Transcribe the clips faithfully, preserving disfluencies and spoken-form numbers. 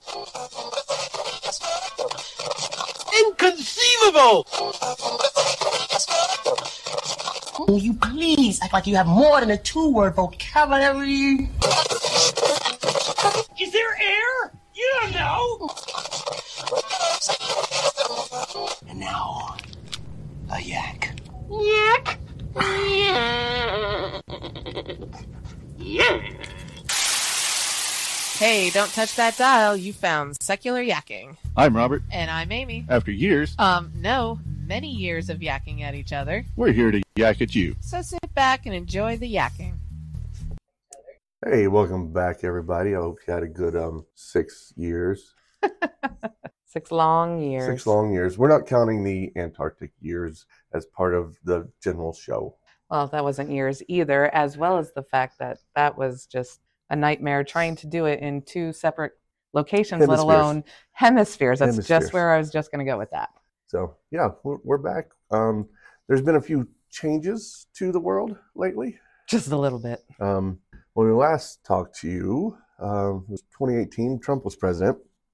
Inconceivable! Will you please act like you have more than a two-word vocabulary? Is there air? You don't know! And now, a yak. Yak? Yeah. Hey, don't touch that dial. You found Secular Yakking. I'm Robert. And I'm Amy. After years, Um, no, many years of yakking at each other. we're here to yak at you. So sit back and enjoy the yakking. Hey, welcome back, everybody. I hope you had a good um six years. Six long years. Six long years. We're not counting the Antarctic years as part of the general show. Well, that wasn't years either, as well as the fact that that was just a nightmare trying to do it in two separate locations, let Hemispheres. alone hemispheres. That's Hemispheres. just where I was just going to go with that. So, yeah, we're, we're back. Um, there's been a few changes to the world lately. Just a little bit. Um, when we last talked to you, um, it was twenty eighteen. Trump was president.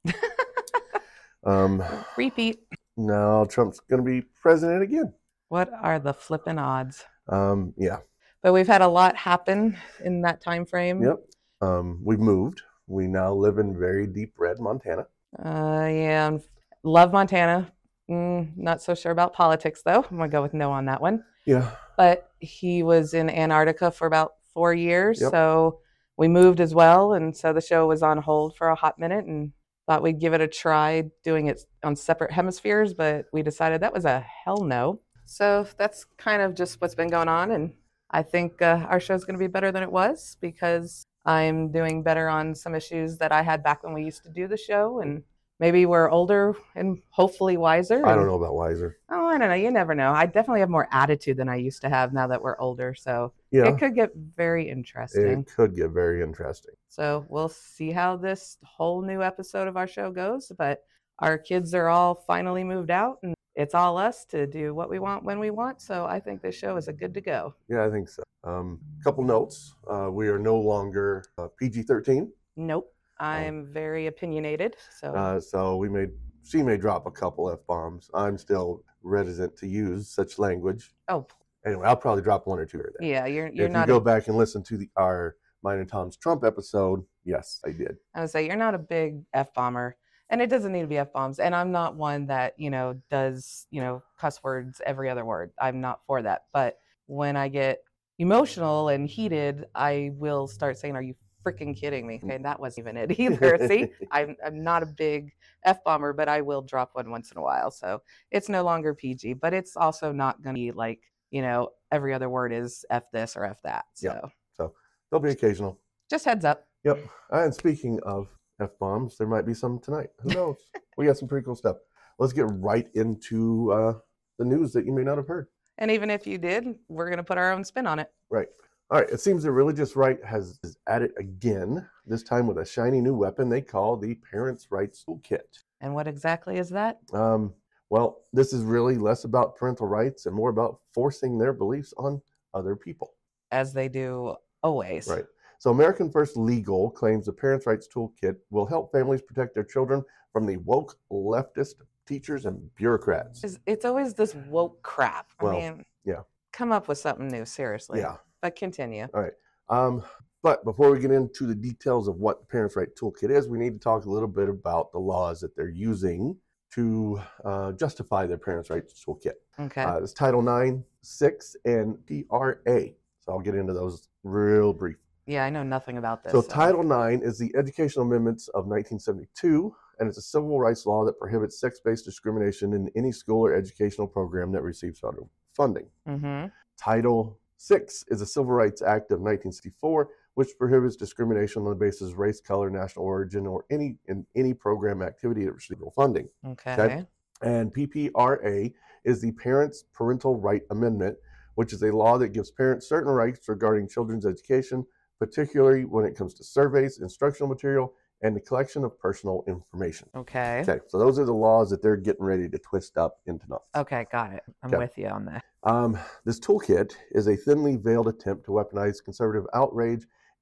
um, Repeat. now Trump's going to be president again. What are the flippin' odds? Um, yeah. But we've had a lot happen in that time frame. Yep. Um, we've moved. We now live in very deep red Montana. Uh, yeah. Love Montana. Mm, not so sure about politics, though. I'm going to go with no on that one. Yeah. But he was in Antarctica for about four years. Yep. So we moved as well. And so the show was on hold for a hot minute and thought we'd give it a try doing it on separate hemispheres. But we decided that was a hell no. So that's kind of just what's been going on. And I think uh, our show's going to be better than it was because I'm doing better on some issues that I had back when we used to do the show. And maybe we're older and hopefully wiser. I and- don't know about wiser. Oh, I don't know. You never know. I definitely have more attitude than I used to have now that we're older. So Yeah. it could get very interesting. It could get very interesting. So we'll see how this whole new episode of our show goes. But our kids are all finally moved out and it's all us to do what we want when we want. So I think this show is a good to go. Yeah, I think so. Um, couple notes. Uh, we are no longer uh, P G thirteen. Nope. I'm very opinionated. So Uh, so we may, she may drop a couple F-bombs. I'm still reticent to use such language. oh Anyway, I'll probably drop one or two or there. yeah, you're you're if not you go a, back and listen to the our Mine and Tom's Trump episode, yes, I did. I would say you're not a big F bomber. And it doesn't need to be F bombs. And I'm not one that, you know, does, you know, cuss words every other word. I'm not for that. But when I get emotional and heated, I will start saying, are you freaking kidding me? Okay, that wasn't even it either. See, I'm, I'm not a big F bomber, but I will drop one once in a while. So it's no longer P G, but it's also not going to be like, you know, every other word is F this or F that. So Yep. So they'll be occasional. just heads up. Yep. And speaking of F-bombs, there might be some tonight. Who knows? We got some pretty cool stuff. Let's get right into uh, the news that you may not have heard. And even if you did, we're going to put our own spin on it. Right. All right. It seems that Religious Right has is at it again, this time with a shiny new weapon they call the Parents' Rights Toolkit. And what exactly is that? Um, well, this is really less about parental rights and more about forcing their beliefs on other people. As they do always. Right. So American First Legal claims the Parents' Rights Toolkit will help families protect their children from the woke leftist teachers and bureaucrats. It's, it's always this woke crap. I Well, mean, yeah. come up with something new, seriously. Yeah. But continue. All right. Um, but before we get into the details of what the Parents' Right Toolkit is, we need to talk a little bit about the laws that they're using to uh, justify their Parents' Rights Toolkit. Okay. Uh, it's Title nine, six, and P R A. So I'll get into those real brief. yeah, I know nothing about this. So Title nine is the Educational Amendments of nineteen seventy-two, and it's a civil rights law that prohibits sex-based discrimination in any school or educational program that receives federal funding. Mm-hmm. Title six is a Civil Rights Act of nineteen sixty-four, which prohibits discrimination on the basis of race, color, national origin, or any in any program activity that receives federal funding. Okay. Okay. And P P R A is the Parents' Parental Right Amendment, which is a law that gives parents certain rights regarding children's education, particularly when it comes to surveys, instructional material, and the collection of personal information. Okay. Okay, so those are the laws that they're getting ready to twist up into knots. Okay, got it. I'm Okay. with you on that. Um, this toolkit is a thinly veiled attempt to weaponize conservative outrage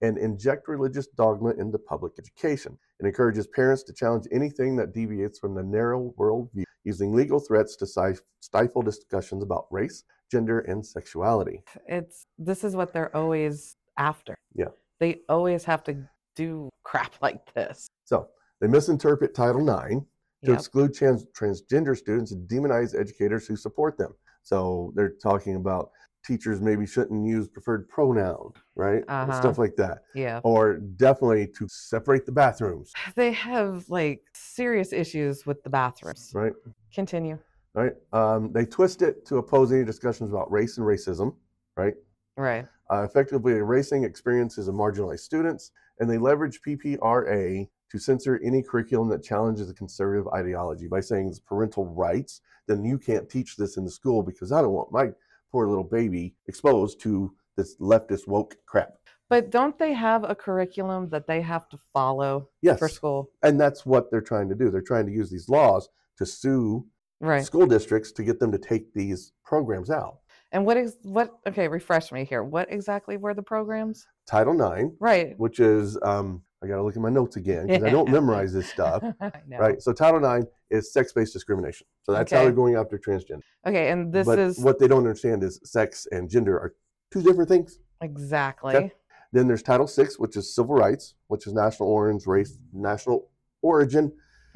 and inject religious dogma into public education. It encourages parents to challenge anything that deviates from the narrow worldview, using legal threats to stifle discussions about race, gender, and sexuality. It's this is what they're always after. Yeah. They always have to do crap like this. So they misinterpret Title nine to Yep. exclude trans- transgender students and demonize educators who support them. So they're talking about teachers maybe shouldn't use preferred pronoun, right? Uh-huh. Stuff like that. Yeah. Or definitely to separate the bathrooms, They have like serious issues with the bathrooms. right? Continue. Right. Um, they twist it to oppose any discussions about race and racism, right? Right. Uh, effectively erasing experiences of marginalized students, and they leverage P P R A to censor any curriculum that challenges the conservative ideology by saying it's parental rights. Then you can't teach this in the school because I don't want my poor little baby exposed to this leftist woke crap. But don't they have a curriculum that they have to follow Yes, for school? and that's what they're trying to do. They're trying to use these laws to sue Right. school districts to get them to take these programs out. And what is what? Okay, refresh me here. What exactly were the programs? Title nine, Right. which is um, I got to look at my notes again because I don't memorize this stuff. I know. Right. So Title nine is sex-based discrimination. So that's how Okay. they're going after transgender. Okay, and this but is what they don't understand is sex and gender are two different things. exactly. Okay. Then there's Title six, which is civil rights, which is national orange, race, national origin,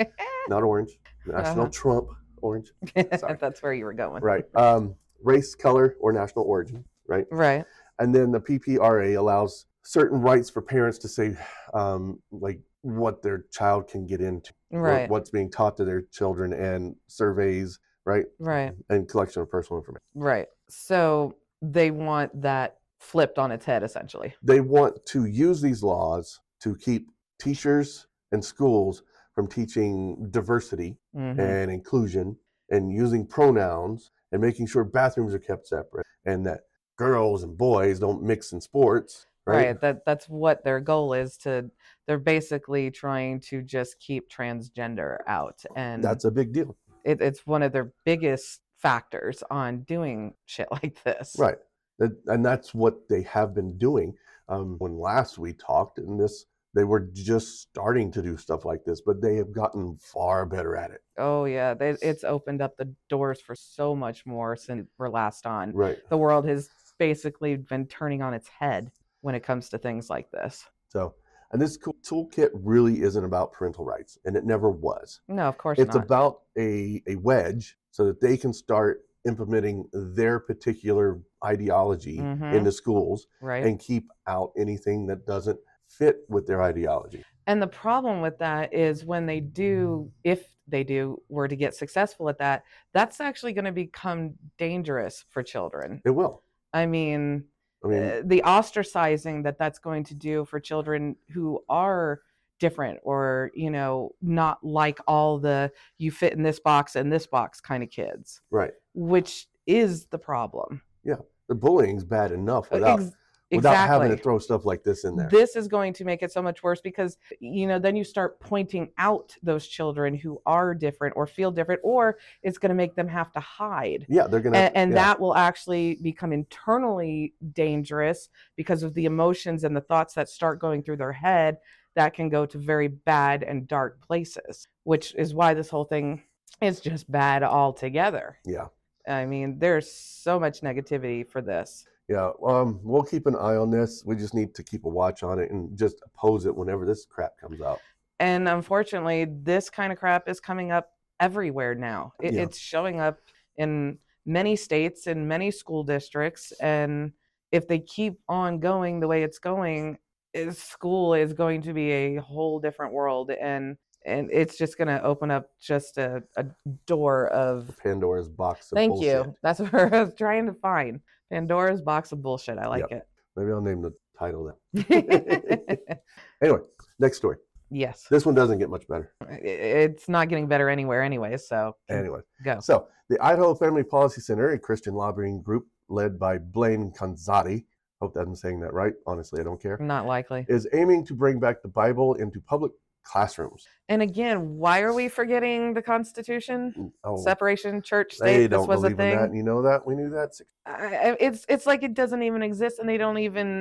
not orange, national Uh-huh. Trump orange. Sorry. That's where you were going. Right. Um, race, color, or national origin. Right. Right. And then the P P R A allows certain rights for parents to say, um, like, what their child can get into, what- Right. what's being taught to their children, and surveys, right, Right. and collection of personal information. Right. So they want that flipped on its head, essentially. They want to use these laws to keep teachers and schools from teaching diversity Mhm. and inclusion and using pronouns and making sure bathrooms are kept separate and that girls and boys don't mix in sports. Right. Right. That that's what their goal is to. They're basically trying to just keep transgender out, and That's a big deal. it, it's one of their biggest factors on doing shit like this. Right. That, and that's what they have been doing. Um, when last we talked in this, they were just starting to do stuff like this, but they have gotten far better at it. Oh yeah, they, it's opened up the doors for so much more since we're last on. Right. The world has basically been turning on its head when it comes to things like this. So, and this co- toolkit really isn't about parental rights, and it never was. No, of course It's not. about a, a wedge so that they can start implementing their particular ideology Mhm. into schools right. and keep out anything that doesn't fit with their ideology. And the problem with that is when they do, if they do, were to get successful at that, that's actually going to become dangerous for children. It will. I mean, I mean, uh, the ostracizing that that's going to do for children who are different or, you know, not like all the you fit in this box and this box kind of kids, right. which is the problem. The bullying's bad enough Uh, without ex- without having to exactly. throw stuff like this in there. This is going to make it so much worse because, you know, then you start pointing out those children who are different or feel different, or it's going to make them have to hide. yeah, they're gonna. And, and yeah. that will actually become internally dangerous because of the emotions and the thoughts that start going through their head that can go to very bad and dark places, which is why this whole thing is just bad altogether. Yeah, I mean, there's so much negativity for this. yeah. Um, we'll keep an eye on this. We just need to keep a watch on it and just oppose it whenever this crap comes out. And unfortunately, this kind of crap is coming up everywhere now. It, Yeah. It's showing up in many states, in many school districts. And if they keep on going the way it's going, is school is going to be a whole different world. And and it's just going to open up just a, a door of, Pandora's box of thank bullshit. you. That's what I was trying to find. Pandora's box of bullshit. I like Maybe I'll name the title that. it. Anyway, next story. Yes. This one doesn't get much better. I- It's not getting better anywhere anyway. So Anyway, go. so the Idaho Family Policy Center, a Christian lobbying group led by Blaine Conzatti, hope that I'm saying that right. Honestly, I don't care. Not likely. Is aiming to bring back the Bible into public classrooms. And again, why are we forgetting the Constitution? Oh, Separation, church, they state. This don't was a believe in that. thing. And you know that. We knew that. six- I, I- it's it's like it doesn't even exist, and they don't even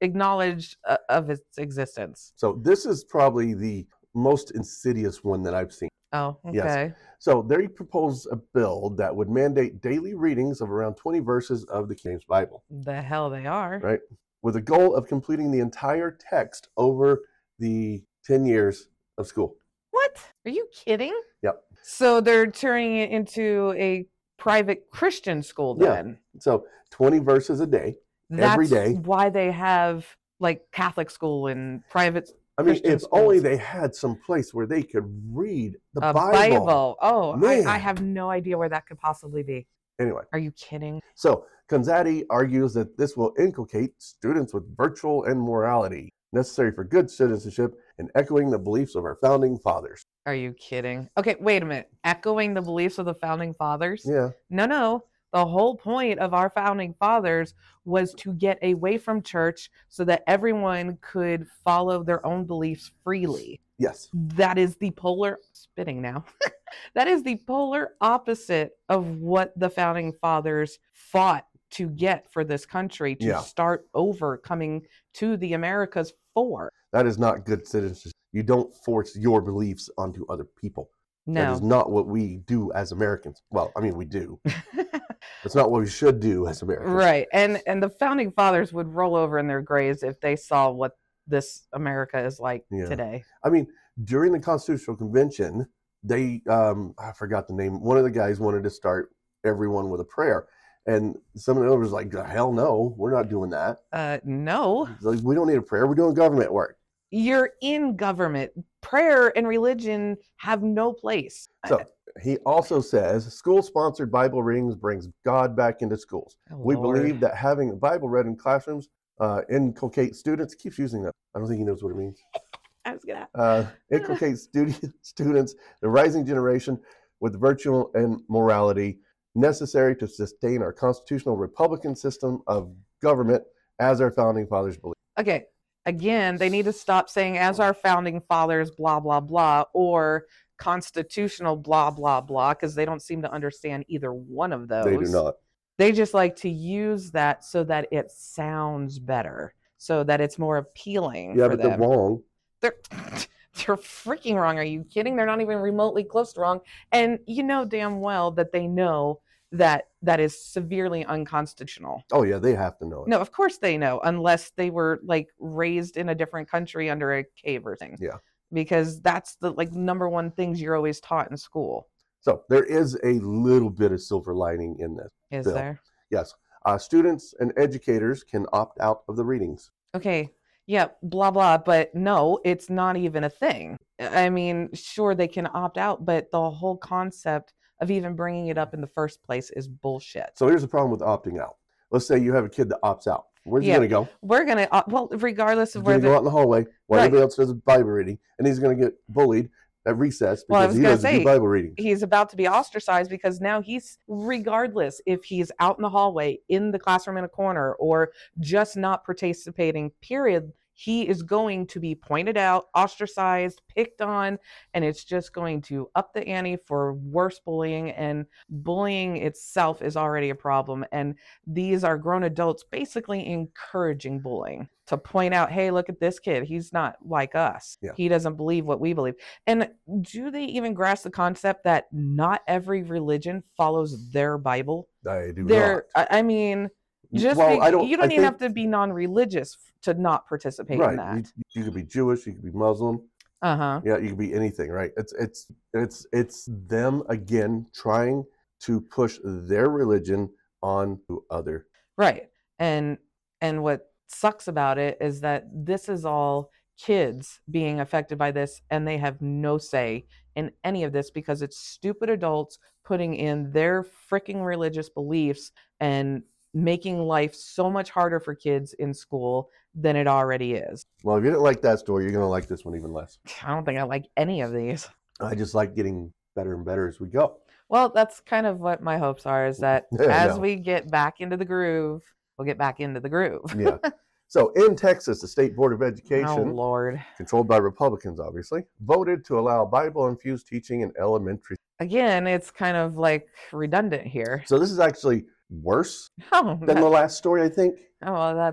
acknowledge uh, of its existence. So this is probably the most insidious one that I've seen. Oh, okay. Yes. So they proposed a bill that would mandate daily readings of around twenty verses of the King James Bible. The hell they are. Right. With a goal of completing the entire text over the ten years of school. What? Are you kidding? Yep. So they're turning it into a private Christian school then? Yeah. So twenty verses a day, That's every day. why they have like Catholic school and private I mean, Christian if only schools. they had some place where they could read the A Bible. Bible. Oh, I, Man. I have no idea where that could possibly be. Anyway, Are you kidding? so Konzati argues that this will inculcate students with virtue and morality necessary for good citizenship and echoing the beliefs of our founding fathers. Are you kidding? Okay, wait a minute. Echoing the beliefs of the founding fathers? Yeah. No, no. The whole point of our founding fathers was to get away from church so that everyone could follow their own beliefs freely. Yes. That is the polar, spitting now, that is the polar opposite of what the founding fathers fought to get for this country to Yeah. start over coming to the Americas for. That is not good citizenship. You don't force your beliefs onto other people. That is No. not what we do as Americans. Well, I mean, we do. That's not what we should do as Americans. Right. And and the founding fathers would roll over in their graves if they saw what this America is like Yeah. today. I mean, during the Constitutional Convention, they, um, I forgot the name, one of the guys wanted to start everyone with a prayer. And some of the others like, hell no, we're not doing that. Uh no. Like, we don't need a prayer. We're doing government work. You're in government. Prayer and religion have no place. So he also says school-sponsored Bible readings brings God back into schools. Oh, We Lord. believe that having the Bible read in classrooms uh, inculcate students. Keeps using that. I don't think he knows what it means. I was gonna Uh, inculcate studi- students, the rising generation, with virtue and morality necessary to sustain our constitutional republican system of government as our founding fathers believe. Okay. Again, they need to stop saying as our founding fathers, blah, blah, blah, or constitutional, blah, blah, blah, because they don't seem to understand either one of those. They do not. They just like to use that so that it sounds better, so that it's more appealing Yeah, for but them. they're wrong. They're, they're freaking wrong. Are you kidding? They're not even remotely close to wrong. And you know damn well that they know that that is severely unconstitutional. Oh yeah, they have to know it. No, of course they know, unless they were like raised in a different country under a cave or thing. Yeah. Because that's the like number one things you're always taught in school. So there is a little bit of silver lining in this. Is Bill. there? Yes, uh, students and educators can opt out of the readings. Okay. Yeah, blah blah, but no, it's not even a thing. I mean, sure they can opt out, but the whole concept of even bringing it up in the first place is bullshit. So here's the problem with opting out. Let's say you have a kid that opts out. Where's Yeah. he going to go? We're gonna uh, well, regardless of He's where going to go the out in the hallway while Right. everybody else does a Bible reading, and he's going to get bullied at recess because Well, I was he gonna doesn't say, do Bible readings. he's about to be ostracized because now he's, regardless if he's out in the hallway, in the classroom in a corner, or just not participating, period, he is going to be pointed out, ostracized, picked on, and it's just going to up the ante for worse bullying. And bullying itself is already a problem. And these are grown adults basically encouraging bullying to point out, hey, look at this kid. He's not like us. Yeah. He doesn't believe what we believe. And do they even grasp the concept that not every religion follows their Bible? I do They're, not. I I mean, just Well, be- I don't- you don't I even think- have to be non-religious f- to not participate in Right. that. You, you could be Jewish. You could be Muslim. Uh-huh. Yeah, you could be anything, right? It's it's it's it's them again trying to push their religion on to other. Right. And and what sucks about it is that this is all kids being affected by this, and they have no say in any of this because it's stupid adults putting in their freaking religious beliefs and making life so much harder for kids in school than it already is. Well, if you didn't like that story, you're gonna like this one even less. I don't think I like any of these. I just like getting better and better as we go. Well, that's kind of what my hopes are, is that Yeah, I as know. we get back into the groove, we'll get back into the groove. Yeah. So in Texas, the State Board of Oh, Education, Lord. controlled by Republicans, obviously, voted to allow Bible-infused teaching in elementary. Again, it's kind of like redundant here. So this is actually worse Oh, than that- the last story, I think. oh well, that's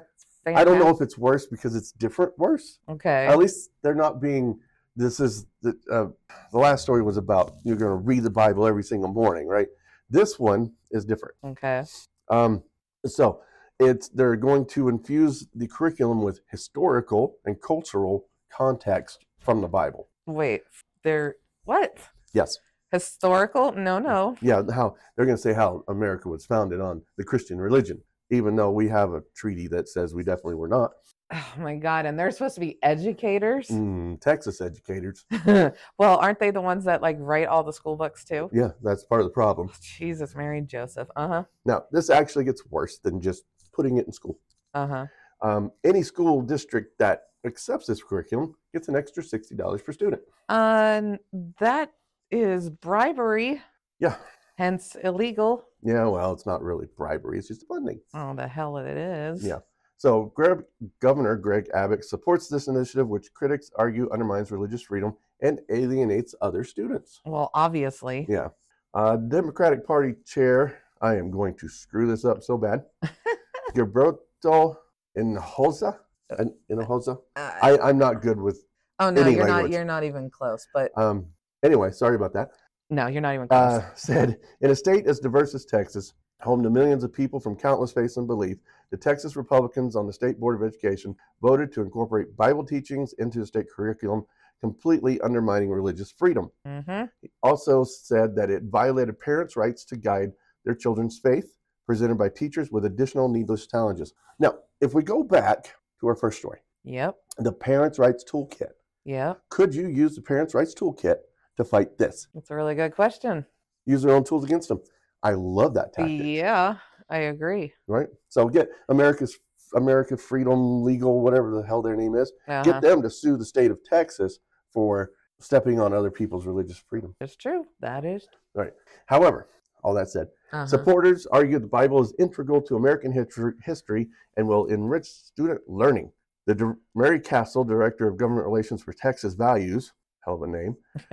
I don't know fantastic. if it's worse because it's different worse. Okay. At least they're not being, this is, the, uh, the last story was about you're going to read the Bible every single morning, right? This one is different. Okay. Um, so it's they're going to infuse the curriculum with historical and cultural context from the Bible. Wait, they're what? Yes. Historical? No, no. Yeah, how they're going to say how America was founded on the Christian religion, even though we have a treaty that says we definitely were not. Oh my God. And they're supposed to be educators? Mm, Texas educators. Well, aren't they the ones that like write all the school books too? Yeah, that's part of the problem. Jesus, Mary and Joseph. Uh-huh. Now, this actually gets worse than just putting it in school. Uh-huh. Um, any school district that accepts this curriculum gets an extra sixty dollars per student. Um, that is bribery, Yeah. hence illegal. Yeah, well, it's not really bribery. It's just funding. Oh, the hell it is. Yeah. So Greg, Governor Greg Abbott supports this initiative, which critics argue undermines religious freedom and alienates other students. Well, obviously. Yeah. Uh, Democratic Party Chair, I am going to screw this up so bad. Gilberto Hinojosa. Hinojosa. Uh, I, I'm not good with. oh no, any you're language. not. You're not even close. But Um, anyway, sorry about that. no, you're not even close. Uh, said, in a state as diverse as Texas, home to millions of people from countless faiths and belief, the Texas Republicans on the State Board of Education voted to incorporate Bible teachings into the state curriculum, completely undermining religious freedom. Mm-hmm. He also said that it violated parents' rights to guide their children's faith, presented by teachers with additional needless challenges. Now, if we go back to our first story, Yep. the Parents' Rights Toolkit, Yep. could you use the Parents' Rights Toolkit to fight this? That's a really good question. Use their own tools against them. I love that tactic. Yeah, I agree. Right? So get America's America Freedom Legal, whatever the hell their name is, Uh-huh. get them to sue the state of Texas for stepping on other people's religious freedom. It's true. That is. Right. However, all that said, Uh-huh. supporters argue the Bible is integral to American hit- history and will enrich student learning. The Di- Mary Castle, Director of Government Relations for Texas Values, hell of a name,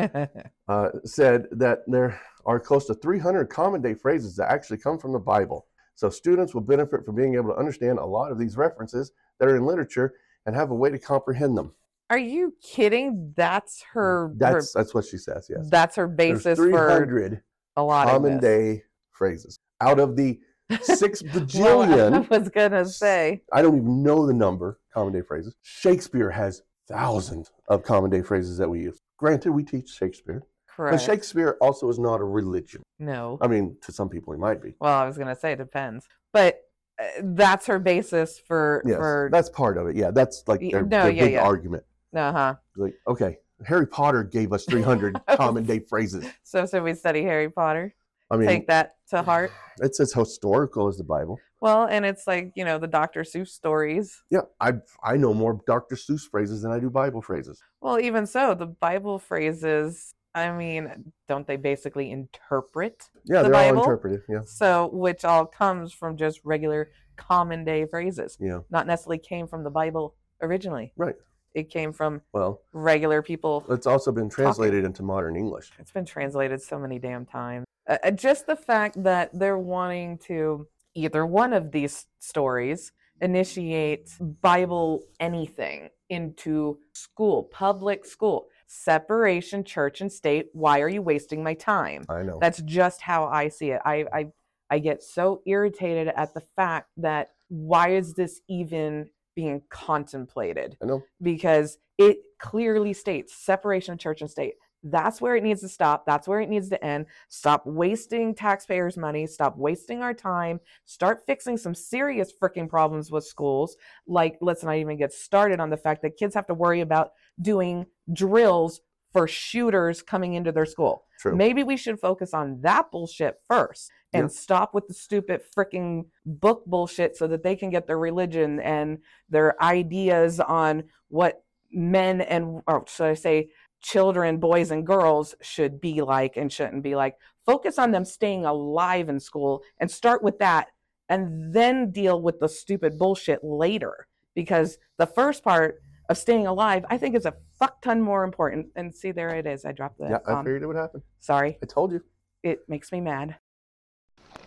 uh, said that there are close to three hundred common day phrases that actually come from the Bible. So students will benefit from being able to understand a lot of these references that are in literature and have a way to comprehend them. Are you kidding? That's her. That's her that's what she says, yes. that's her There's basis three for hundred a lot common of this. day phrases. Out of the six Well, bajillion, I was gonna say. I don't even know the number, common day phrases. Shakespeare has thousands of common day phrases that we use. Granted, we teach Shakespeare, but Correct. Shakespeare also is not a religion. No. I mean, to some people, he might be. Well, I was gonna say it depends, but uh, that's her basis for Yes, for. that's part of it. Yeah, that's like Y- their, no, their yeah, big yeah. argument. Uh huh. Like, okay, Harry Potter gave us three hundred common day phrases. So, so we study Harry Potter. I mean, Take that to heart. it's as historical as the Bible. Well, and it's like, you know, the Doctor Seuss stories. Yeah, I I know more Doctor Seuss phrases than I do Bible phrases. Well, even so, the Bible phrases, I mean, don't they basically interpret? Yeah, The they're Bible? all interpreted. Yeah, So, which all comes from just regular common day phrases, yeah. not necessarily came from the Bible originally. Right. It came from Well, regular people. it's also been translated into modern English. It's been translated so many damn times. Uh, uh, just the fact that they're wanting to either one of these stories initiate Bible anything into school, public school, separation church and state. Why are you wasting my time? I know. That's just how I see it. I I I get so irritated at the fact that why is this even being contemplated? I know. Because it clearly states separation of church and state. That's where it needs to stop. That's where it needs to end. Stop wasting taxpayers' money. Stop wasting our time. Start fixing some serious freaking problems with schools. Like, let's not even get started on the fact that kids have to worry about doing drills for shooters coming into their school. True. Maybe we should focus on that bullshit first and Yeah. stop with the stupid freaking book bullshit so that they can get their religion and their ideas on what men and, or should I say, children, boys and girls should be like and shouldn't be like. Focus on them staying alive in school and start with that and then deal with the stupid bullshit later. Because the first part of staying alive, I think is a fuck ton more important. And see, there it is. I dropped the Yeah, I F-bomb. figured it would happen. Sorry. I told you. It makes me mad.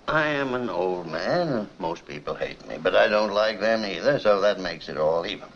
I am an old man, and most people hate me, but I don't like them either, so that makes it all even.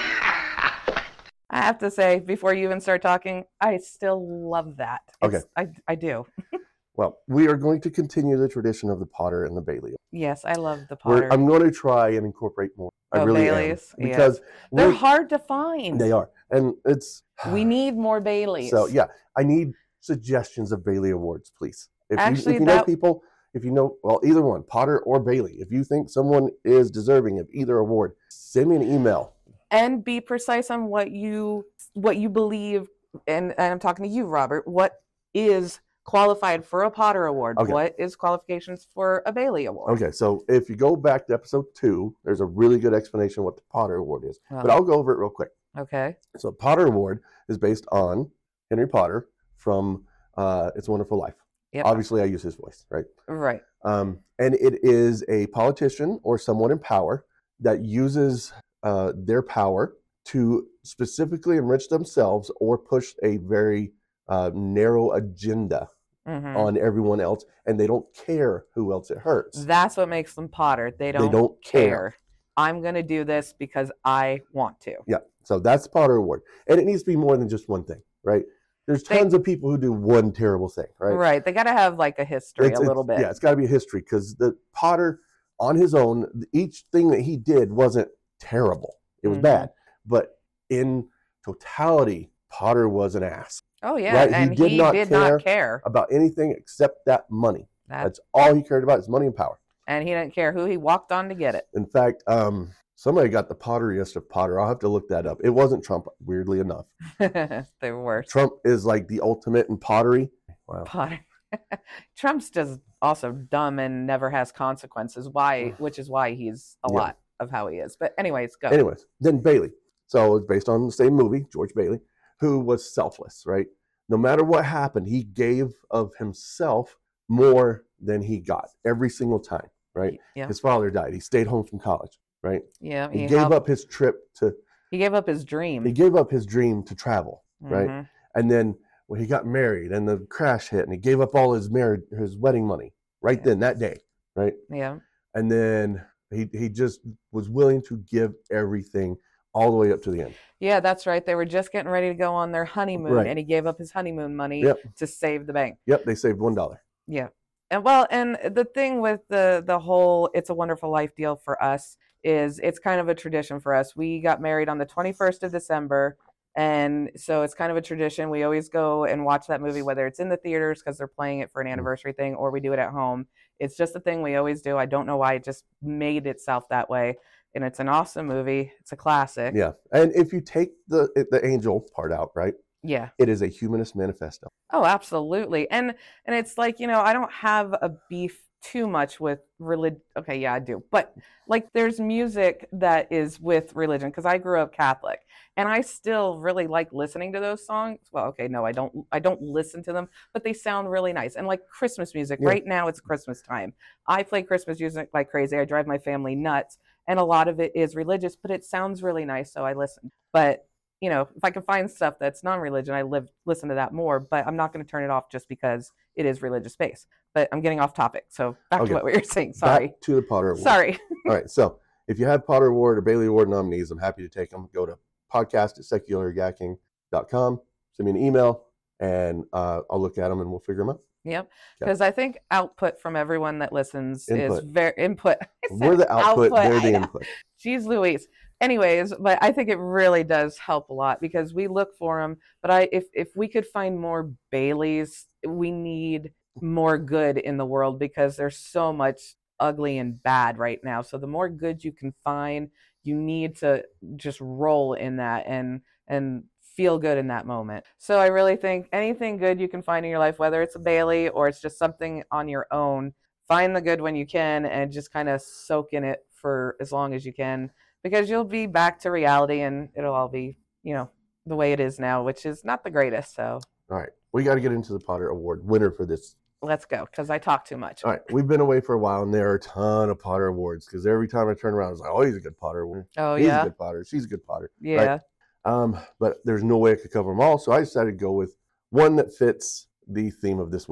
I have to say, before you even start talking, I still love that. It's, Okay. I, I do. Well, we are going to continue the tradition of the Potter and the Bailey. Yes, I love the We're, Potter. I'm going to try and incorporate more. I Oh, really Baileys, am. Because yes. They're we're- hard to find. They are. And it's... We need more Baileys. So, yeah, I need suggestions of Bailey Awards, please. If Actually, you, if you know that- people, if you know, well, either one, Potter or Bailey, if you think someone is deserving of either award, send me an email. And be precise on what you what you believe, and, and I'm talking to you, Robert, what is qualified for a Potter Award? Okay. What is qualifications for a Bailey Award? Okay, so if you go back to episode two, there's a really good explanation of what the Potter Award is. Well, But I'll go over it real quick. okay. So Potter Award is based on Henry Potter from uh, It's a Wonderful Life. Yep. Obviously, I use his voice, right? Right. Um, and it is a politician or someone in power that uses uh, their power to specifically enrich themselves or push a very uh, narrow agenda Mhm. on everyone else, and they don't care who else it hurts. That's what makes them Potter. They don't, don't care. care. I'm going to do this because I want to. Yeah, so that's the Potter Award. And it needs to be more than just one thing, right? There's They- tons of people who do one terrible thing, right? Right. They got to have like a history It's- a little it's- bit. Yeah, it's got to be a history because the Potter on his own, each thing that he did wasn't terrible. It was Mhm. bad. But in totality, Potter was an ass Oh, yeah. Right, he And did he not did care. not care. about anything except that money. That, That's all he cared about is money and power. and he didn't care who he walked on to get it. In fact, um, somebody got the potteriest of Potter. I'll have to look that up. It wasn't Trump, weirdly enough. They were worse. Trump is like the ultimate in pottery. Wow. Potter. Trump's just also dumb and never has consequences. Why? Which is why he's a Yeah. lot of how he is. But anyways, go. Anyways, then Bailey. So it's based on the same movie, George Bailey, who was selfless, right? No matter what happened, he gave of himself more than he got every single time, right? Yeah. His father died. He stayed home from college, right? Yeah. He, He, gave helped- up his trip to, he gave up his dream. he gave up his dream to travel, right? Mhm. And then when he got married and the crash hit and he gave up all his marriage, his wedding money right Yeah. then, that day, right? Yeah. And then he, he just was willing to give everything all the way up to the end. Yeah, that's right. They were just getting ready to go on their honeymoon, Right. and he gave up his honeymoon money Yep. to save the bank. Yep, they saved one dollar. Yeah. And well, and the thing with the the whole It's a Wonderful Life deal for us is it's kind of a tradition for us. We got married on the twenty-first of December, and so it's kind of a tradition. We always go and watch that movie, whether it's in the theaters because they're playing it for an anniversary thing, or we do it at home. It's just a thing we always do. I don't know why it just made itself that way. And it's an awesome movie. It's a classic. Yeah, and if you take the the angel part out, right, Yeah. it is a humanist manifesto. Oh, absolutely. And and it's like, you know, I don't have a beef too much with religion. Okay, yeah, I do. But like there's music that is with religion because I grew up Catholic and I still really like listening to those songs. Well, okay, no, I don't I don't listen to them, but they sound really nice. And like Christmas music, Yeah. right now it's Christmas time. I play Christmas music like crazy. I drive my family nuts. And a lot of it is religious, but it sounds really nice, so I listen. But you know, if I can find stuff that's non-religion, I live listen to that more. But I'm not going to turn it off just because it is religious based. But I'm getting off topic. So back Okay. to what we were saying. Sorry, Back to the Potter Award. sorry. All right, so if you have Potter Award or Bailey Award nominees, I'm happy to take them. Go to podcast at secular yakking dot com. Send me an email, and uh, I'll look at them and we'll figure them out. Yep. Okay. Because I think output from everyone that listens Input. is very input. I We're said the output, they're I the know. input. Jeez Louise. Anyways, but I think it really does help a lot because we look for them. But I, if if we could find more Baileys, we need more good in the world because there's so much ugly and bad right now. So the more good you can find, you need to just roll in that and and feel good in that moment. So I really think anything good you can find in your life, whether it's a Bailey or it's just something on your own, find the good when you can and just kind of soak in it for as long as you can because you'll be back to reality and it'll all be, you know, the way it is now, which is not the greatest. So All right, we got to get into the Potter Award winner for this. let's go because I talk too much. All right, we've been away for a while, and there are a ton of Potter Awards because every time I turn around, it's like, oh, he's a good Potter. Oh, he's yeah. a good Potter. She's a good Potter. right? Yeah. Um, but there's no way I could cover them all, so I decided to go with one that fits the theme of this week.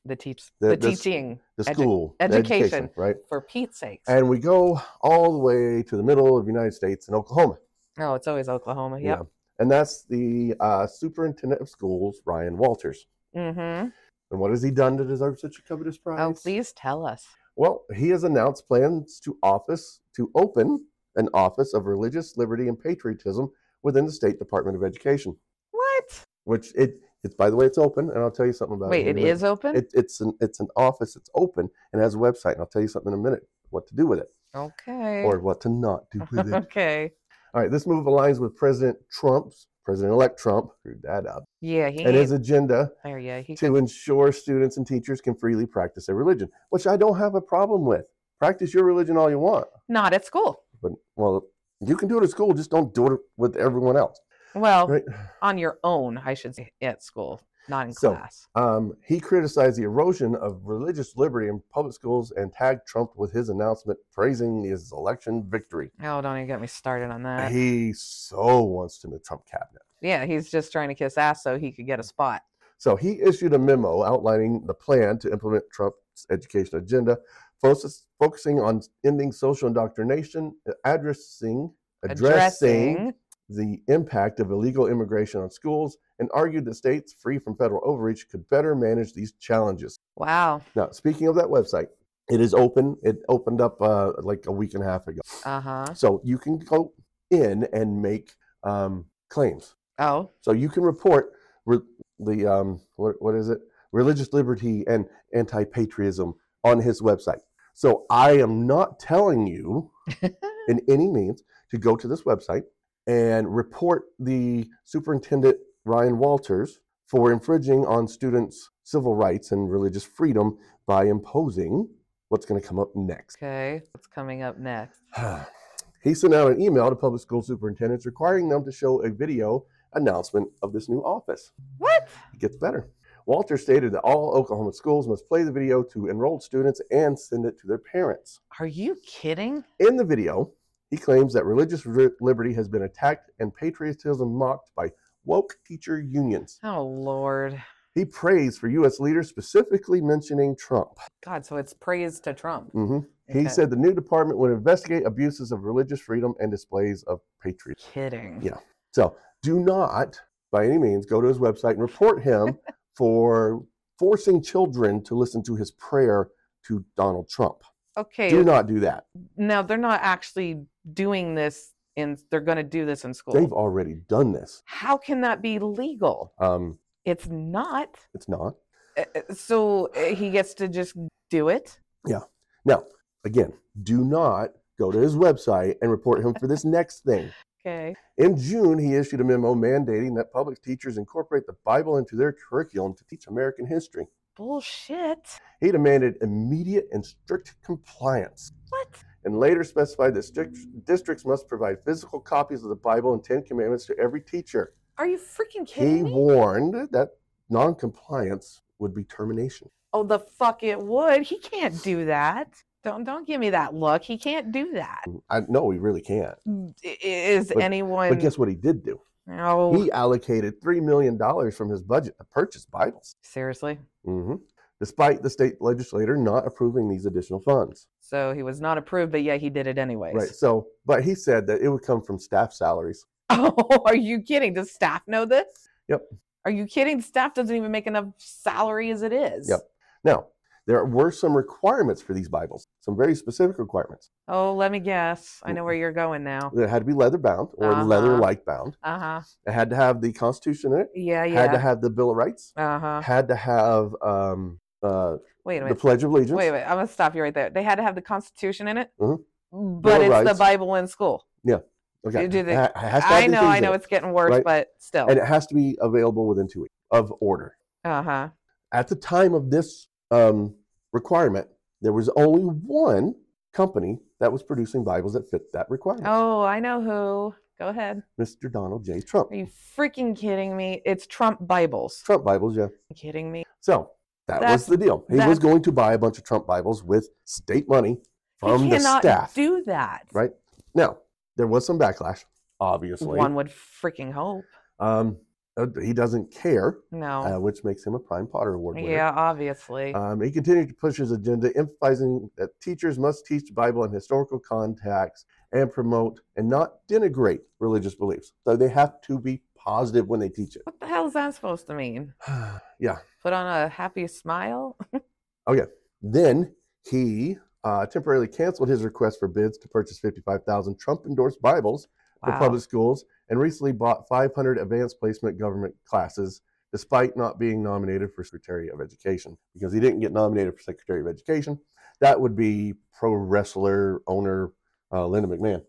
The teach The- the, the s- teaching. the edu- school, the education. right? For Pete's sakes. And we go all the way to the middle of the United States in Oklahoma. Oh, it's always Oklahoma. Yep. Yeah. And that's the uh, superintendent of schools, Ryan Walters. Mm-hmm. And what has he done to deserve such a covetous prize? Oh, please tell us. Well, he has announced plans to office to open an office of religious liberty and patriotism within the State Department of Education. What? Which it it's by the way, it's open, and I'll tell you something about Wait, it. it in a is minute. open? It, it's an it's an office. It's open and has a website, and I'll tell you something in a minute. What to do with it, Okay. or what to not do with it. Okay. All right, this move aligns with President Trump's President-elect Trump screwed that up, Yeah, he and his agenda there. Yeah, he. to ensure students and teachers can freely practice their religion, which I don't have a problem with. Practice your religion all you want, Not at school. but well, you can do it at school. Just don't do it with everyone else, Well, right? on your own, I should say, at school, not in So, class. Um, he criticized the erosion of religious liberty in public schools and tagged Trump with his announcement praising his election victory. Oh, don't even get me started on that. He so wants to the Trump cabinet. Yeah, he's just trying to kiss ass so he could get a spot. So he issued a memo outlining the plan to implement Trump's education agenda, focus, focusing on ending social indoctrination, addressing, addressing the impact of illegal immigration on schools, and argued that states free from federal overreach could better manage these challenges. Wow. Now, speaking of that website, it is open. It opened up uh, like a week and a half ago. Uh huh. So you can go in and make um, claims. Oh. So you can report re- the, um, what, what is it? Religious liberty and anti-patriotism on his website. So I am not telling you in any means to go to this website and report the superintendent, Ryan Walters, for infringing on students' civil rights and religious freedom by imposing what's going to come up next. Okay. What's coming up next? He sent out an email to public school superintendents requiring them to show a video announcement of this new office. What? It gets better. Walter stated that all Oklahoma schools must play the video to enrolled students and send it to their parents. Are you kidding? In the video, he claims that religious ri- liberty has been attacked and patriotism mocked by woke teacher unions. Oh, Lord. He praised for U S leaders, specifically mentioning Trump. God, so it's praise to Trump. hmm He Okay. said the new department would investigate abuses of religious freedom and displays of patriotism. Kidding. Yeah. So do not, by any means, go to his website and report him for forcing children to listen to his prayer to Donald Trump. Okay. Do not do that. Now, they're not actually doing this in, they're going to do this in school. They've already done this. How can that be legal? Um, It's not. it's not. Uh, uh, So uh, he gets to just do it? Now, again, do not go to his website and report him for this next thing. Okay. In June, he issued a memo mandating that public teachers incorporate the Bible into their curriculum to teach American history. Bullshit. He demanded immediate and strict compliance, What? and later specified that strict districts must provide physical copies of the Bible and Ten Commandments to every teacher. Are you freaking He kidding me? warned that non-compliance would be termination. Oh, the fuck it would. He can't do that. Don't don't give me that look. He can't do that. I know he really can't. I- Is But- anyone? But guess what he did do? Oh, He allocated three million dollars from his budget to purchase Bibles. seriously? hmm Despite the state legislator not approving these additional funds. So he was not approved, but yet he did it anyways. Right. So, but he said that it would come from staff salaries. Oh, are you kidding? Does staff know this? Yep. Are you kidding? Staff doesn't even make enough salary as it is. Yep. Now, there were some requirements for these Bibles, some very specific requirements. Oh, let me guess. I know where you're going now. It had to be leather bound or Uh-huh. leather-like bound. Uh huh. It had to have the Constitution in it. Yeah, Had to yeah. have the Bill of Rights. Uh huh. Had to have um, uh, Wait a the minute. Pledge of Allegiance. Wait, wait. I'm gonna stop you right there. They had to have the Constitution in it, Mhm. but Bill of it's the Rights. Bible in school. Okay. Do they- It ha- it has to have I these know, things I in know, it. it's getting worse, right? but still. And it has to be available within two weeks of order. Uh huh. At the time of this um, requirement, there was only one company that was producing Bibles that fit that requirement. Oh, I know who. Go ahead. Mister Donald J. Trump. Are you freaking kidding me? It's Trump Bibles. Trump Bibles, yeah. Are you kidding me? So that That's- was the deal. He was that's- going to buy a bunch of Trump Bibles with state money from he the cannot staff. do that. Right? Now, there was some backlash, obviously. One would freaking hope. Um, uh, he doesn't care, No. uh, which makes him a Prime Potter Award winner. Yeah, obviously. Um, he continued to push his agenda, emphasizing that teachers must teach the Bible in historical context and promote and not denigrate religious beliefs. So they have to be positive when they teach it. What the hell is that supposed to mean? Yeah. Put on a happy smile? Oh, yeah. Then he uh, temporarily canceled his request for bids to purchase fifty-five thousand Trump-endorsed Bibles for Wow. public schools, and recently bought five hundred advanced placement government classes, despite not being nominated for Secretary of Education. Because he didn't get nominated for Secretary of Education, that would be pro wrestler owner uh, Linda McMahon,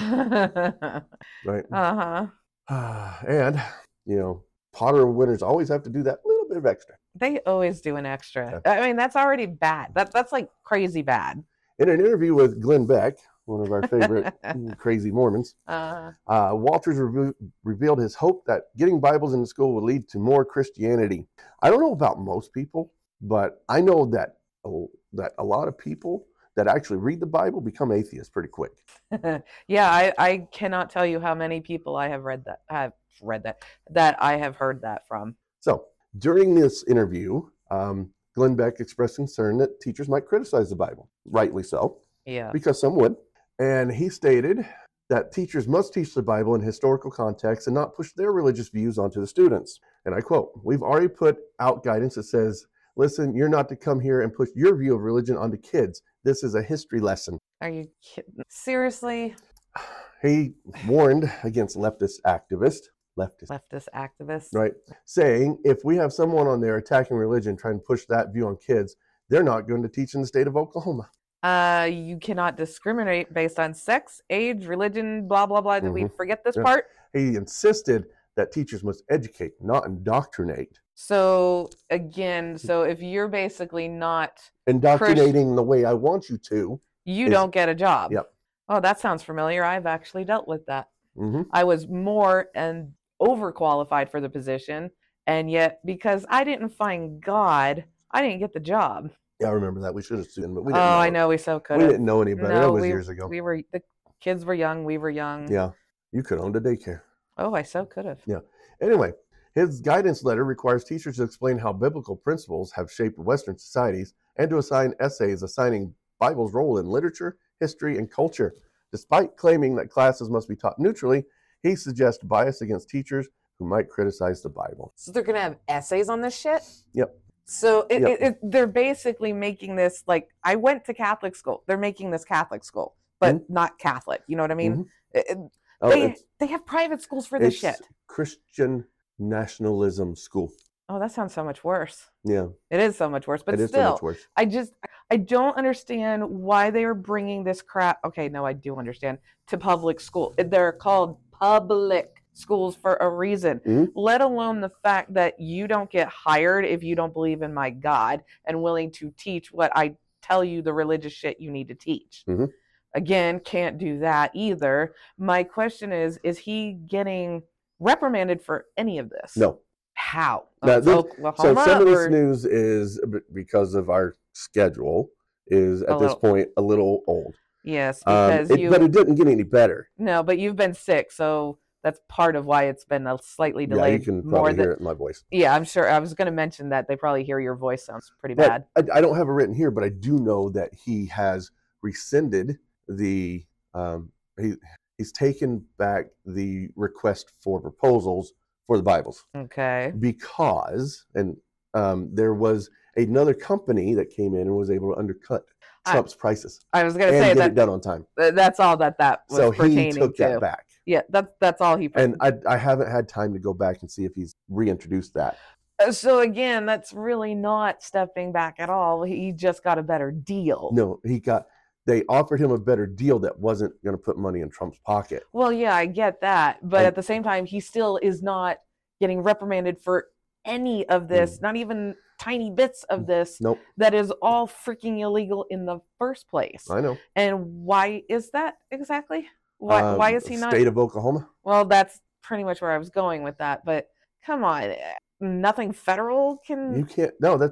right? Uh-huh. And, you know, Potter winners always have to do that little bit of extra. They always do an extra. I mean, that's already bad. That, that's like crazy bad. In an interview with Glenn Beck, one of our favorite crazy Mormons, Uh, uh, Walters re- revealed his hope that getting Bibles in the school would lead to more Christianity. I don't know about most people, but I know that, uh, that a lot of people that actually read the Bible become atheists pretty quick. yeah, I, I cannot tell you how many people I have read that, have read that, that I have heard that from. So during this interview, um, Glenn Beck expressed concern that teachers might criticize the Bible, rightly so, Yeah. because some would. And he stated that teachers must teach the Bible in historical context and not push their religious views onto the students. And I quote, "We've already put out guidance that says, listen, you're not to come here and push your view of religion onto kids. This is a history lesson." Are you kidding? Seriously? He warned against leftist activists, leftist, Leftist activists? right, saying if we have someone on there attacking religion, trying to push that view on kids, they're not going to teach in the state of Oklahoma. Uh, you cannot discriminate based on sex, age, religion, blah, blah, blah. Did we Mhm. forget this Yeah. part? He insisted that teachers must educate, not indoctrinate. So, again, so if you're basically not, Indoctrinating the way I want you to. you Is- don't get a job. Yep. Oh, that sounds familiar. I've actually dealt with that. Mm-hmm. I was more and overqualified for the position, and yet because I didn't find God, I didn't get the job. Yeah, I remember that. We should have seen, but we Oh, didn't know. I know we so could We have. didn't know any better. that was we, years ago. we were the kids were young, we were young. Yeah, you could own a daycare. Oh, I so could have. Yeah. Anyway, his guidance letter requires teachers to explain how biblical principles have shaped Western societies and to assign essays assigning Bible's role in literature, history, and culture. Despite claiming that classes must be taught neutrally, he suggests bias against teachers who might criticize the Bible. So they're gonna have essays on this shit? Yep. So it, Yep. it, it, they're basically making this like I went to Catholic school. They're making this Catholic school, but not Catholic. You know what I mean? Mhm. It- it- Oh, they it's, they have private schools for this it's shit. Christian nationalism school. Oh, that sounds so much worse. Yeah, It is so much worse, but it is so still, much worse. I just I don't understand why they are bringing this crap. Okay, no, I do understand to public school. They're called public schools for a reason. Mhm. Let alone the fact that you don't get hired if you don't believe in my God and willing to teach what I tell you the religious shit you need to teach. Mhm. Again, can't do that either. My question is: Is he getting reprimanded for any of this? No. How? Now, Oh, this- Oklahoma So some of this or- news is b- because of our schedule is at A this little- point a little old. Yes, Um, because it- you but it didn't get any better. no, but you've been sick, so that's part of why it's been a slightly Yeah, delayed. you can more probably than hear it in my voice. yeah, I'm sure. I was going to mention that they probably hear your voice sounds pretty But bad. I, I don't have it written here, but I do know that he has rescinded the um, he he's taken back the request for proposals for the Bibles Okay. because and um, there was another company that came in and was able to undercut I- Trump's prices I was going to and say get that it done on time. th- that's all that that was So he pertaining took to. that back. Yeah, that's that's all he. And I, I haven't had time to go back and see if he's reintroduced that. Uh, so again, that's really not stepping back at all. He just got a better deal. No, he got. They offered him a better deal that wasn't going to put money in Trump's pocket. Well, yeah, I get that, but And- at the same time, he still is not getting reprimanded for any of this, not even tiny bits of this. Nope, That is all freaking illegal in the first place. I know. And why is that exactly? Why Uh, why is he not? State of Oklahoma. Well, that's pretty much where I was going with that. But come on, eh, nothing federal can. You can't. No, that's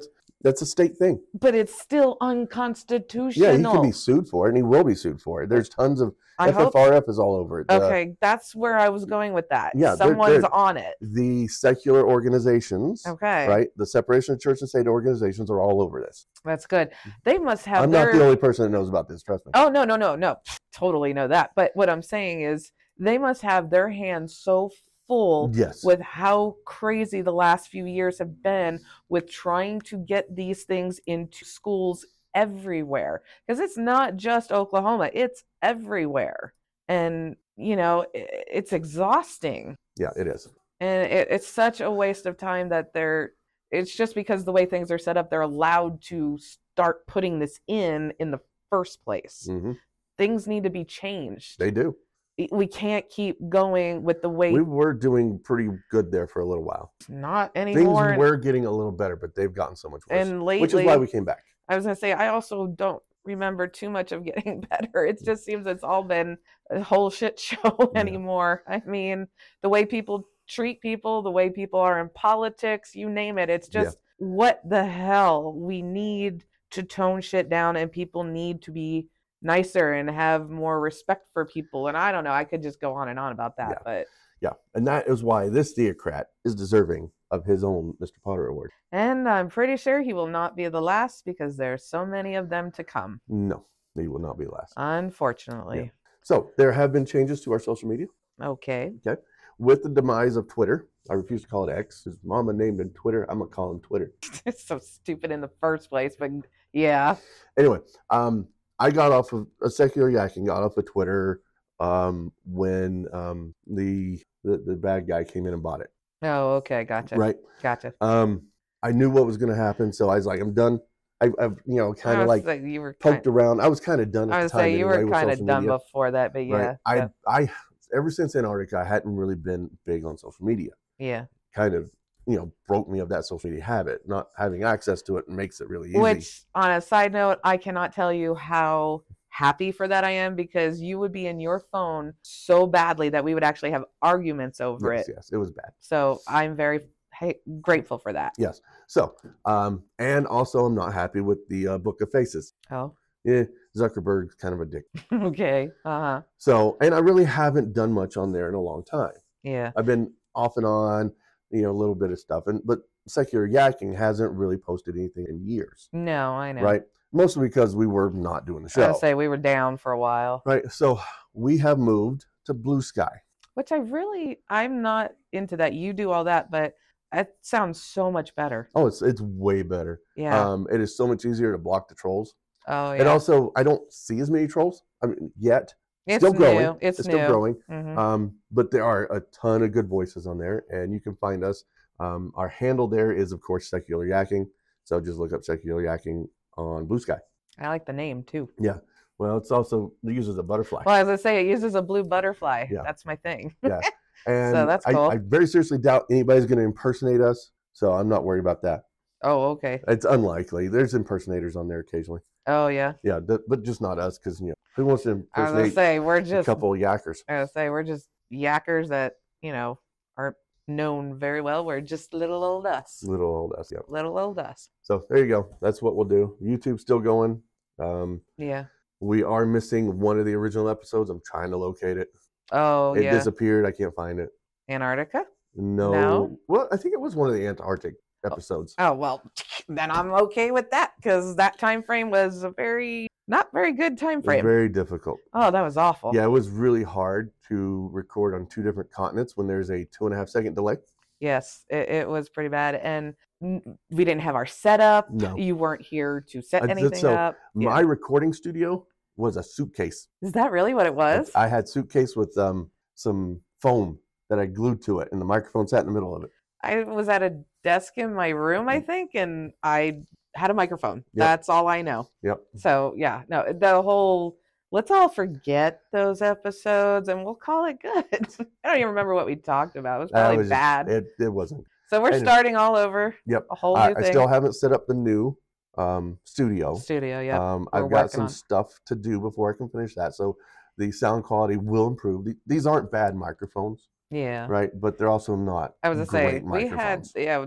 That's a state thing. But it's still unconstitutional. Yeah, he can be sued for it, and he will be sued for it. There's tons of I F F R F is all over it. The- Okay, that's where I was going with that. Yeah, they're- Someone's they're- on it. the secular organizations, Okay. right? The separation of church and state organizations are all over this. That's good. They must have I'm their... not the only person that knows about this, trust me. Oh, no, no, no, no. Totally know that. But what I'm saying is they must have their hands so full Yes. with how crazy the last few years have been with trying to get these things into schools everywhere. Because it's not just Oklahoma, it's everywhere. And, you know, i- it's exhausting. Yeah, it is. And it, it's such a waste of time that they're, it's just because the way things are set up, they're allowed to start putting this in in the first place. hmm Things need to be changed. They do. We can't keep going with the way We were doing pretty good there for a little while. not Things anymore. were getting a little better, but they've gotten so much worse. And lately, which is why we came back. I was gonna say I also don't remember too much of getting better. It just seems it's all been a whole shit show Yeah. anymore. I mean, the way people treat people, the way people are in politics, you name it. It's Yeah. just what the hell? We need to tone shit down, and people need to be nicer and have more respect for people. And I don't know, I could just go on and on about that, Yeah. but Yeah. And that is why this theocrat is deserving of his own Mister Potter Award. and I'm pretty sure he will not be the last because there's so many of them to come, No, he will not be last. unfortunately. So there have been changes to our social media. Okay. With the demise of Twitter, I refuse to call it X. His mama named him Twitter. I'm going to call him Twitter. It's so stupid in the first place, but yeah. Anyway, um, I got off of a secular yakking, got off of Twitter um, when um, the, the the bad guy came in and bought it. Oh, okay, gotcha. Right. Gotcha. Um, I knew what was going to happen, so I was like, I'm done. I, I've you know kind I of was like like, you were poked kind, around. I was kind of done at I the would time. say you anyway were with kind of social done media. before that, but yeah. Right. I yeah. I ever since Antarctica, I hadn't really been big on social media. Yeah. Kind of you know broke me of that social media habit. Not having access to it makes it really easy. Which, on a side note, I cannot tell you how happy for that I am, because you would be in your phone so badly that we would actually have arguments over yes, it. yes, it was bad. So I'm very hey, grateful for that. Yes. So, um, and also I'm not happy with the uh, Book of Faces. Oh, Yeah, Zuckerberg's kind of a dick. okay. Uh huh. So, and I really haven't done much on there in a long time. Yeah. I've been off and on, you know, a little bit of stuff, and but Secular Yakking hasn't really posted anything in years, No, I know. right? Mostly because we were not doing the I show, would say we were down for a while, right? So we have moved to Blue Sky. which I really, I'm not into that. You do all that, but it sounds so much better. Oh, it's it's way better. Yeah. Um, it is so much easier to block the trolls, oh, yeah. and also I don't see as many trolls. I mean, yet it's still new. growing. It's, It's new. still growing. Mhm. Um, but there are a ton of good voices on there, and you can find us. Um, our handle there is, of course, Secular Yakking. So just look up Secular Yakking on Blue Sky. I like the name too. Well, it's also it uses a butterfly. Well, as I say, it uses a blue butterfly. Yeah. That's my thing. Yeah, and that's I, cool. I very seriously doubt anybody's going to impersonate us. So I'm not worried about that. Oh, okay. It's unlikely. There's impersonators on there occasionally. Oh, yeah. Yeah, th- but just not us, because you know who wants to I was gonna impersonate say we're a just. couple of yackers? I was gonna say we're just yackers that you know aren't known very well. We're just little old us. Little old us. Yeah. Little old us. So there you go. That's what we'll do. YouTube's still going. Um, Yeah. we are missing one of the original episodes. I'm trying to locate it. Oh, it yeah. disappeared. I can't find it. Antarctica. No. No? Well, I think it was one of the Antarctic episodes. Oh well, then I'm okay with that because that time frame was a very not very good time It was frame. very difficult. Oh, that was awful. Yeah, it was really hard to record on two different continents when there's a two and a half second delay. Yes, it, it was pretty bad, and n- we didn't have our setup. No. You weren't here to set I did- anything so up. Yeah. My recording studio was a suitcase. Is that really what it was? I had suitcase with um some foam that I glued to it, and the microphone sat in the middle of it. I was at a desk in my room, I think, and I had a microphone. Yep. That's all I know. Yep. So yeah, no, the whole let's all forget those episodes and we'll call it good. I don't even remember what we talked about. It was That probably was just- bad. it, it wasn't. so we're anyway. starting all over. Yep. A whole I, new I thing. still haven't set up the new um, studio. Studio, yeah. Um, we're I've got working some on. stuff to do before I can finish that. So the sound quality will improve. The- These aren't bad microphones, Yeah. right? But they're also not. I was gonna say great we had microphones. yeah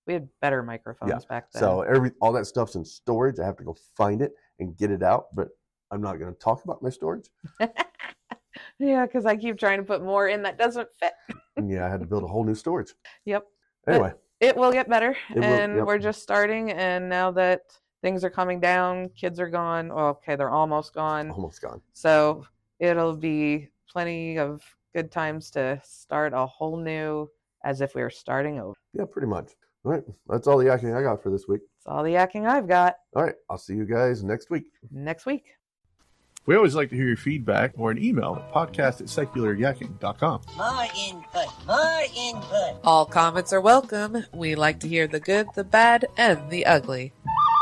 We had better microphones Yeah. back then. So every all that stuff's in storage. I have to go find it and get it out, but I'm not going to talk about my storage. Yeah, because I keep trying to put more in that doesn't fit. And yeah, I had to build a whole new storage. Yep. Anyway, It will get better, will, and yep. we're just starting. And now that things are coming down, kids are gone. Well, okay, they're almost gone. almost gone. So it'll be plenty of good times to start a whole new, as if we were starting over. Yeah, pretty much. All right, that's all the yakking I got for this week. That's all the yakking I've got. All right, I'll see you guys next week. Next week. We always like to hear your feedback or an email at podcast at secular yakking dot com. More input, more input. All comments are welcome. We like to hear the good, the bad, and the ugly.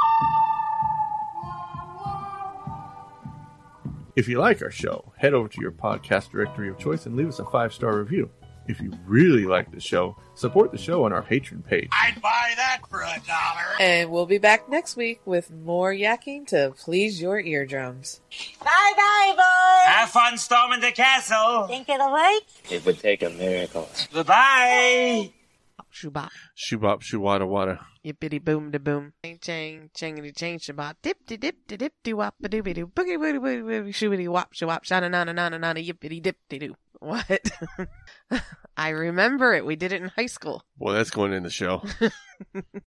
If you like our show, head over to your podcast directory of choice and leave us a five-star review. If you really like the show, support the show on our Patreon page. I'd buy that for a dollar. And we'll be back next week with more yakking to please your eardrums. Bye-bye, boys. Have fun storming the castle. Think it'll work? It would take a miracle. Goodbye. Shubop. Shubop, shuwada wada. Yippity boom da boom. Chang chang changity chang shabop. Dip de dip de dip de wop a dooby doo. Boogie booty booty booty shooby wop shawop shana nana nana nana yippity dip de doo. What? I remember it. We did it in high school. Boy, that's going in the show.